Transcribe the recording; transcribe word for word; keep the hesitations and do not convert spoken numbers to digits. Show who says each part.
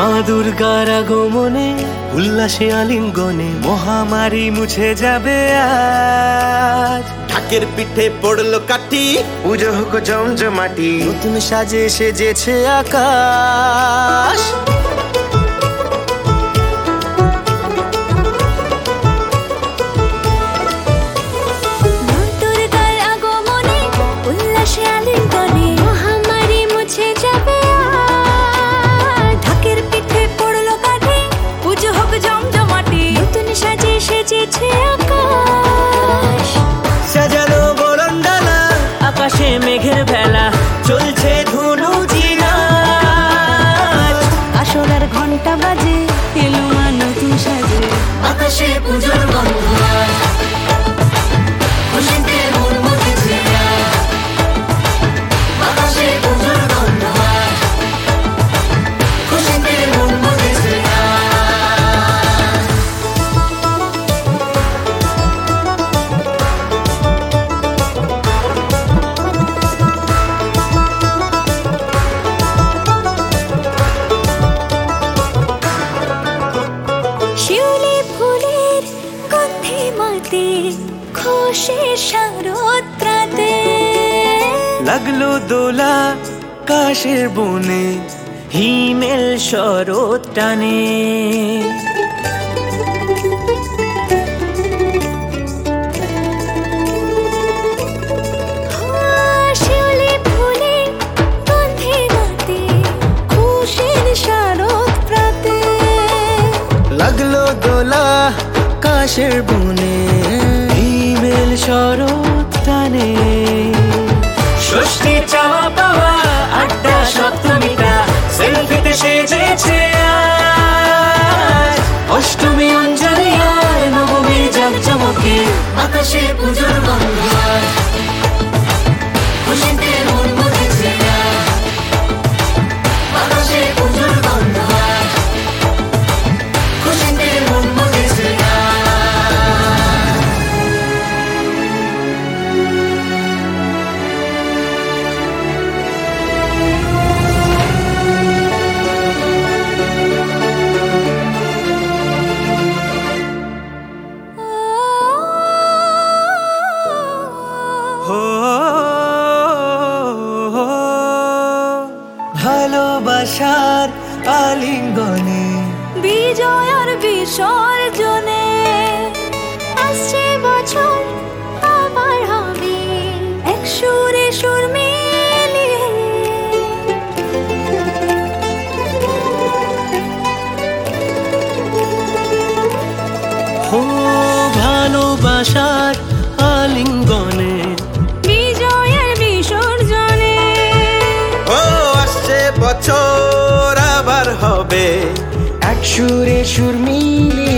Speaker 1: মা দুর্গার আগমনে উল্লাসে আলিঙ্গনে মহামারী মুছে যাবে আজ।
Speaker 2: ঢাকের পিঠে পড়লো কাঠি,
Speaker 1: পুজো হোক জমজমাটি, নতুন সাজে সেজেছে আকাশ। সাজানো বরণডালা, আকাশে মেঘের ভেলা, চলছে ধুনু জিনাচ।
Speaker 3: আসলার ঘন্টা বাজে, এলো মা নতুন সাজে,
Speaker 1: আকাশে পুজোর গন্ধ আজ, খুশিতে মন মতেছে আজ। আকাশে পুজোর গন্ধ আজ, খুশিতে মন মতেছে আজ।
Speaker 3: শিউলি ফুলের গন্ধে মাতে, খুশির শারদ প্রাতে।
Speaker 1: লাগলো দোলা কাশের বনে, হিমেল শরৎ টানে।
Speaker 3: শিউলি ফুলের গন্ধে মাতে, খুশির শারদ প্রাতে।
Speaker 1: লাগলো দোলা কাশের বনে, হিমেল শরৎ টানে। ষষ্ঠী চাওয়া পাওয়া আড্ডা সপ্তমীটা, সেলফিতে সেজেছে আজ। অষ্টমী অঞ্জলি আর নবমী জাঁকজমকে, আকাশে পুজোর গন্ধ আজ, খুশিতে মন মতেছে আজ। আকাশে পুজোর গন্ধ আজ, খুশিতে মন মতেছে আজ। হো ভালোবাসার আলিঙ্গনে,
Speaker 3: বিজয় আর বিসর্জনে, আসছে বছর আবার হবে এক সুরে সুর মিলিয়ে।
Speaker 1: হো ভালোবাসার আলিঙ্গনে,
Speaker 3: বিজয় আর বিসর্জনে,
Speaker 2: ও আসছে বছর আবার হবে
Speaker 1: এক সুরে সুর মিলিয়ে।